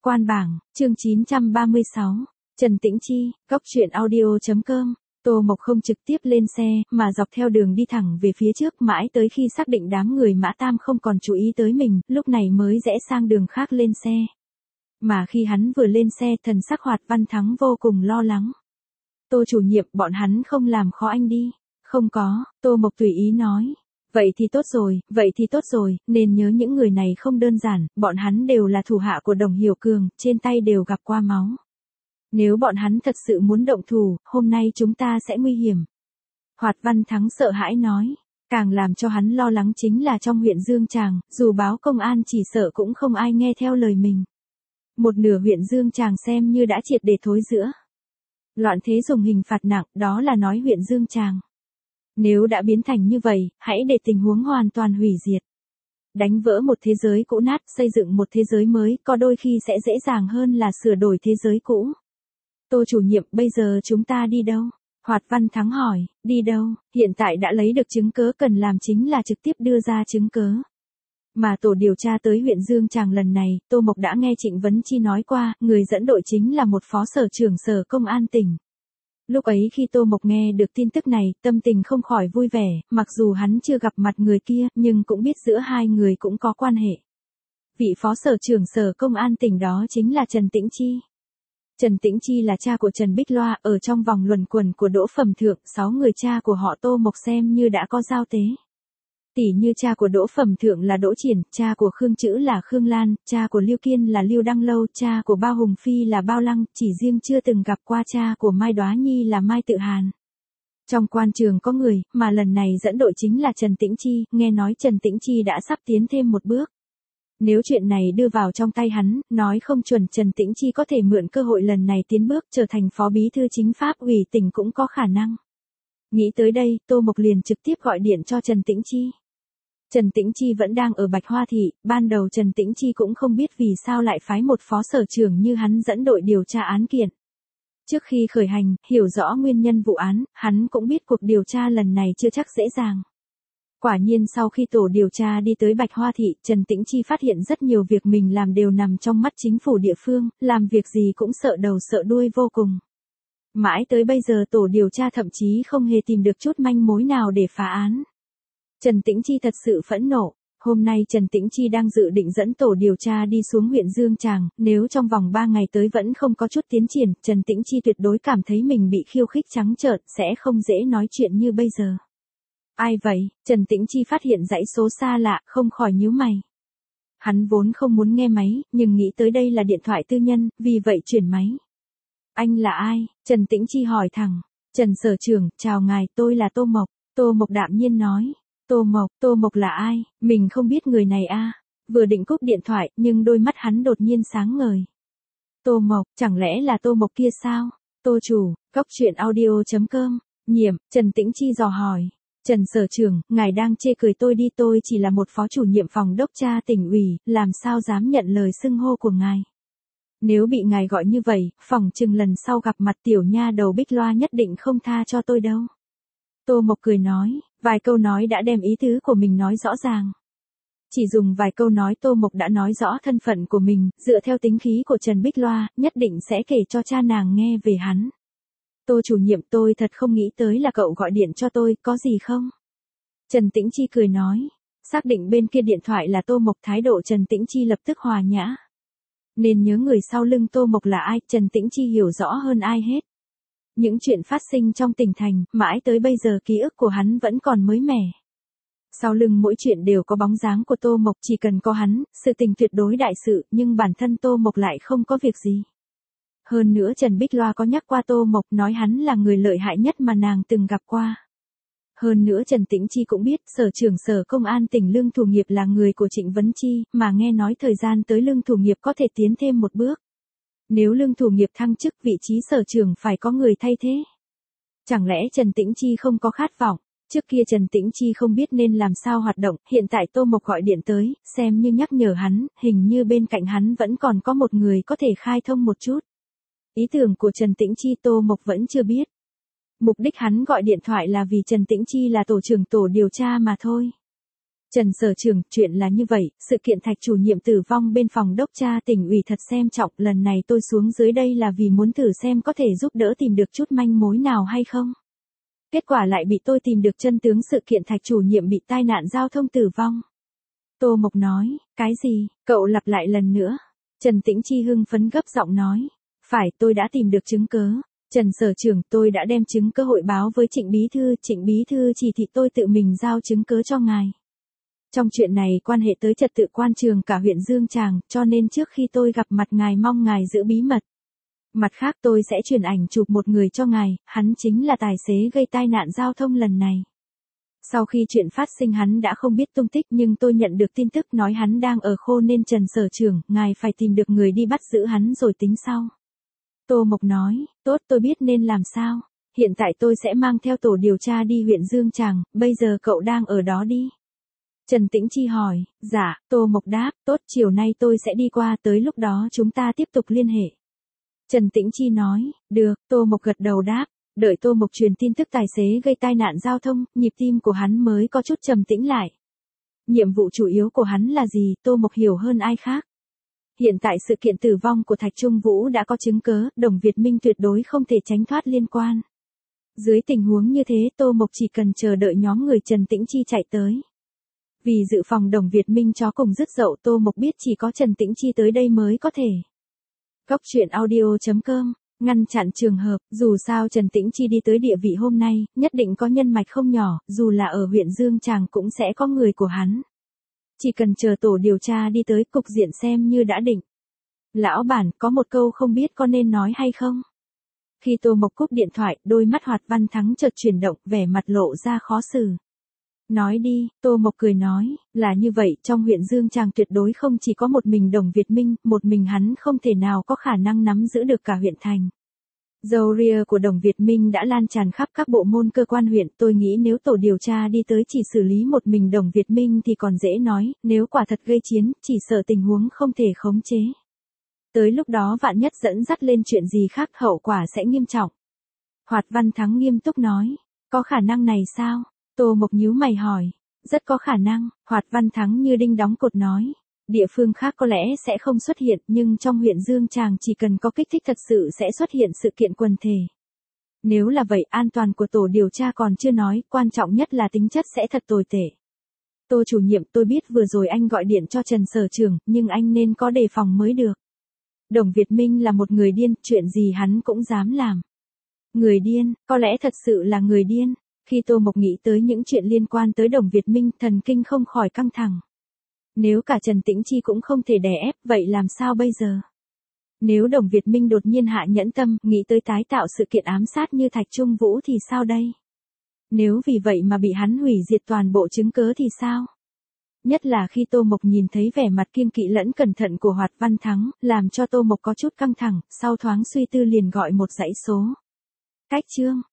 Quan bảng, chương 936. Trần Tĩnh Chi, góc truyện audio.com. Tô Mộc không trực tiếp lên xe, mà dọc theo đường đi thẳng về phía trước mãi tới khi xác định đám người Mã Tam không còn chú ý tới mình, lúc này mới rẽ sang đường khác lên xe. Mà khi hắn vừa lên xe, thần sắc Hoạt Văn Thắng vô cùng lo lắng. Tô chủ nhiệm, bọn hắn không làm khó anh đi. Không có, Tô Mộc tùy ý nói. Vậy thì tốt rồi, nên nhớ những người này không đơn giản, bọn hắn đều là thủ hạ của Đồng Hiểu Cường, trên tay đều gặp qua máu. Nếu bọn hắn thật sự muốn động thủ, hôm nay chúng ta sẽ nguy hiểm. Hoạt Văn Thắng sợ hãi nói, càng làm cho hắn lo lắng chính là trong huyện Dương Tràng, dù báo công an chỉ sợ cũng không ai nghe theo lời mình. Một nửa huyện Dương Tràng xem như đã triệt để thối rữa. Loạn thế dùng hình phạt nặng, đó là nói huyện Dương Tràng. Nếu đã biến thành như vậy, hãy để tình huống hoàn toàn hủy diệt. Đánh vỡ một thế giới cũ nát, xây dựng một thế giới mới, có đôi khi sẽ dễ dàng hơn là sửa đổi thế giới cũ. Tô chủ nhiệm, bây giờ chúng ta đi đâu? Hoạt Văn Thắng hỏi, đi đâu? Hiện tại đã lấy được chứng cớ, cần làm chính là trực tiếp đưa ra chứng cớ. Mà tổ điều tra tới huyện Dương Tràng lần này, Tô Mộc đã nghe Trịnh Vấn Chi nói qua, người dẫn đội chính là một phó sở trưởng sở công an tỉnh. Lúc ấy khi Tô Mộc nghe được tin tức này, tâm tình không khỏi vui vẻ, mặc dù hắn chưa gặp mặt người kia, nhưng cũng biết giữa hai người cũng có quan hệ. Vị phó sở trưởng sở công an tỉnh đó chính là Trần Tĩnh Chi. Trần Tĩnh Chi là cha của Trần Bích Loa, ở trong vòng luẩn quẩn của Đỗ Phẩm Thượng, 6 người cha của họ Tô Mộc xem như đã có giao tế. Tỷ như cha của Đỗ Phẩm Thượng là Đỗ Triển, cha của Khương Chữ là Khương Lan, cha của Lưu Kiên là Lưu Đăng Lâu, cha của Bao Hùng Phi là Bao Lăng, chỉ riêng chưa từng gặp qua cha của Mai Đóa Nhi là Mai Tự Hàn. Trong quan trường có người, mà lần này dẫn đội chính là Trần Tĩnh Chi, nghe nói Trần Tĩnh Chi đã sắp tiến thêm một bước. Nếu chuyện này đưa vào trong tay hắn, nói không chuẩn Trần Tĩnh Chi có thể mượn cơ hội lần này tiến bước trở thành phó bí thư chính pháp ủy tỉnh cũng có khả năng. Nghĩ tới đây, Tô Mộc liền trực tiếp gọi điện cho Trần Tĩnh Chi. Trần Tĩnh Chi vẫn đang ở Bạch Hoa Thị, ban đầu Trần Tĩnh Chi cũng không biết vì sao lại phái một phó sở trưởng như hắn dẫn đội điều tra án kiện. Trước khi khởi hành, hiểu rõ nguyên nhân vụ án, hắn cũng biết cuộc điều tra lần này chưa chắc dễ dàng. Quả nhiên sau khi tổ điều tra đi tới Bạch Hoa Thị, Trần Tĩnh Chi phát hiện rất nhiều việc mình làm đều nằm trong mắt chính phủ địa phương, làm việc gì cũng sợ đầu sợ đuôi vô cùng. Mãi tới bây giờ tổ điều tra thậm chí không hề tìm được chút manh mối nào để phá án. Trần Tĩnh Chi thật sự phẫn nộ. Hôm nay Trần Tĩnh Chi đang dự định dẫn tổ điều tra đi xuống huyện Dương Tràng, nếu trong vòng 3 ngày tới vẫn không có chút tiến triển, Trần Tĩnh Chi tuyệt đối cảm thấy mình bị khiêu khích trắng trợn, sẽ không dễ nói chuyện như bây giờ. Ai vậy? Trần Tĩnh Chi phát hiện dãy số xa lạ, không khỏi nhíu mày. Hắn vốn không muốn nghe máy, nhưng nghĩ tới đây là điện thoại tư nhân, vì vậy chuyển máy. Anh là ai? Trần Tĩnh Chi hỏi thẳng. Trần sở trưởng, chào ngài, tôi là Tô Mộc. Tô Mộc đạm nhiên nói. Tô Mộc là ai? Mình không biết người này a. Vừa định cúp điện thoại, nhưng đôi mắt hắn đột nhiên sáng ngời. Tô Mộc, chẳng lẽ là Tô Mộc kia sao? Tô chủ, góc truyện audio.com. Nhiệm, Trần Tĩnh Chi dò hỏi. Trần sở trưởng, ngài đang chê cười tôi đi, tôi chỉ là một phó chủ nhiệm phòng đốc tra tỉnh ủy, làm sao dám nhận lời xưng hô của ngài. Nếu bị ngài gọi như vậy, phỏng chừng lần sau gặp mặt tiểu nha đầu Bích Loa nhất định không tha cho tôi đâu. Tô Mộc cười nói, vài câu nói đã đem ý tứ của mình nói rõ ràng. Chỉ dùng vài câu nói Tô Mộc đã nói rõ thân phận của mình, dựa theo tính khí của Trần Bích Loa, nhất định sẽ kể cho cha nàng nghe về hắn. Tô chủ nhiệm, tôi thật không nghĩ tới là cậu gọi điện cho tôi, có gì không? Trần Tĩnh Chi cười nói, xác định bên kia điện thoại là Tô Mộc, thái độ Trần Tĩnh Chi lập tức hòa nhã. Nên nhớ người sau lưng Tô Mộc là ai, Trần Tĩnh Chi hiểu rõ hơn ai hết. Những chuyện phát sinh trong tỉnh thành, mãi tới bây giờ ký ức của hắn vẫn còn mới mẻ. Sau lưng mỗi chuyện đều có bóng dáng của Tô Mộc, chỉ cần có hắn, sự tình tuyệt đối đại sự, nhưng bản thân Tô Mộc lại không có việc gì. Hơn nữa Trần Bích Loa có nhắc qua Tô Mộc, nói hắn là người lợi hại nhất mà nàng từng gặp qua. Hơn nữa Trần Tĩnh Chi cũng biết, sở trưởng sở công an tỉnh Lương Thủ Nghiệp là người của Trịnh Vấn Chi, mà nghe nói thời gian tới Lương Thủ Nghiệp có thể tiến thêm một bước. Nếu Lương Thủ Nghiệp thăng chức, vị trí sở trưởng phải có người thay thế. Chẳng lẽ Trần Tĩnh Chi không có khát vọng? Trước kia Trần Tĩnh Chi không biết nên làm sao hoạt động, hiện tại Tô Mộc gọi điện tới, xem như nhắc nhở hắn, hình như bên cạnh hắn vẫn còn có một người có thể khai thông một chút. Ý tưởng của Trần Tĩnh Chi Tô Mộc vẫn chưa biết. Mục đích hắn gọi điện thoại là vì Trần Tĩnh Chi là tổ trưởng tổ điều tra mà thôi. Trần Sở Trường, chuyện là như vậy, sự kiện Thạch chủ nhiệm tử vong bên phòng đốc tra tỉnh ủy thật xem trọng, lần này tôi xuống dưới đây là vì muốn thử xem có thể giúp đỡ tìm được chút manh mối nào hay không. Kết quả lại bị tôi tìm được chân tướng sự kiện Thạch chủ nhiệm bị tai nạn giao thông tử vong. Tô Mộc nói, cái gì, cậu lặp lại lần nữa. Trần Tĩnh Chi hưng phấn gấp giọng nói, phải, tôi đã tìm được chứng cớ. Trần Sở Trường, tôi đã đem chứng cớ hội báo với Trịnh Bí Thư chỉ thị tôi tự mình giao chứng cớ cho ngài. Trong chuyện này quan hệ tới trật tự quan trường cả huyện Dương Tràng, cho nên trước khi tôi gặp mặt ngài mong ngài giữ bí mật. Mặt khác tôi sẽ truyền ảnh chụp một người cho ngài, hắn chính là tài xế gây tai nạn giao thông lần này. Sau khi chuyện phát sinh hắn đã không biết tung tích nhưng tôi nhận được tin tức nói hắn đang ở khô nên Trần Sở Trưởng, ngài phải tìm được người đi bắt giữ hắn rồi tính sau. Tô Mộc nói, tốt tôi biết nên làm sao. Hiện tại tôi sẽ mang theo tổ điều tra đi huyện Dương Tràng, bây giờ cậu đang ở đó đi. Trần Tĩnh Chi hỏi, dạ, Tô Mộc đáp, tốt chiều nay tôi sẽ đi qua tới lúc đó chúng ta tiếp tục liên hệ. Trần Tĩnh Chi nói, được, Tô Mộc gật đầu đáp, đợi Tô Mộc truyền tin tức tài xế gây tai nạn giao thông, nhịp tim của hắn mới có chút trầm tĩnh lại. Nhiệm vụ chủ yếu của hắn là gì, Tô Mộc hiểu hơn ai khác. Hiện tại sự kiện tử vong của Thạch Trung Vũ đã có chứng cớ, Đồng Việt Minh tuyệt đối không thể tránh thoát liên quan. Dưới tình huống như thế Tô Mộc chỉ cần chờ đợi nhóm người Trần Tĩnh Chi chạy tới. Vì dự phòng Đồng Việt Minh chó cùng dứt dậu Tô Mộc biết chỉ có Trần Tĩnh Chi tới đây mới có thể. Góc truyện audio.com, ngăn chặn trường hợp, dù sao Trần Tĩnh Chi đi tới địa vị hôm nay, nhất định có nhân mạch không nhỏ, dù là ở huyện Dương Tràng cũng sẽ có người của hắn. Chỉ cần chờ tổ điều tra đi tới cục diện xem như đã định. Lão bản, có một câu không biết có nên nói hay không? Khi Tô Mộc cúp điện thoại, đôi mắt Hoạt Văn Thắng chợt chuyển động, vẻ mặt lộ ra khó xử. Nói đi, Tô Mộc cười nói, là như vậy, trong huyện Dương Tràng tuyệt đối không chỉ có một mình Đồng Việt Minh, một mình hắn không thể nào có khả năng nắm giữ được cả huyện thành. Dầu ria của Đồng Việt Minh đã lan tràn khắp các bộ môn cơ quan huyện, tôi nghĩ nếu tổ điều tra đi tới chỉ xử lý một mình Đồng Việt Minh thì còn dễ nói, nếu quả thật gây chiến, chỉ sợ tình huống không thể khống chế. Tới lúc đó vạn nhất dẫn dắt lên chuyện gì khác hậu quả sẽ nghiêm trọng. Hoạt Văn Thắng nghiêm túc nói, có khả năng này sao? Tô Mộc nhíu mày hỏi, rất có khả năng, Hoạt Văn Thắng như đinh đóng cột nói. Địa phương khác có lẽ sẽ không xuất hiện nhưng trong huyện Dương Tràng chỉ cần có kích thích thật sự sẽ xuất hiện sự kiện quần thể. Nếu là vậy an toàn của tổ điều tra còn chưa nói, quan trọng nhất là tính chất sẽ thật tồi tệ. Tô chủ nhiệm tôi biết vừa rồi anh gọi điện cho Trần Sở Trưởng nhưng anh nên có đề phòng mới được. Đồng Việt Minh là một người điên, chuyện gì hắn cũng dám làm. Người điên, có lẽ thật sự là người điên. Khi Tô Mộc nghĩ tới những chuyện liên quan tới Đồng Việt Minh, thần kinh không khỏi căng thẳng. Nếu cả Trần Tĩnh Chi cũng không thể đè ép, vậy làm sao bây giờ? Nếu Đồng Việt Minh đột nhiên hạ nhẫn tâm, nghĩ tới tái tạo sự kiện ám sát như Thạch Trung Vũ thì sao đây? Nếu vì vậy mà bị hắn hủy diệt toàn bộ chứng cớ thì sao? Nhất là khi Tô Mộc nhìn thấy vẻ mặt kiêng kỵ lẫn cẩn thận của Hoạt Văn Thắng, làm cho Tô Mộc có chút căng thẳng, sau thoáng suy tư liền gọi một dãy số. Cách chương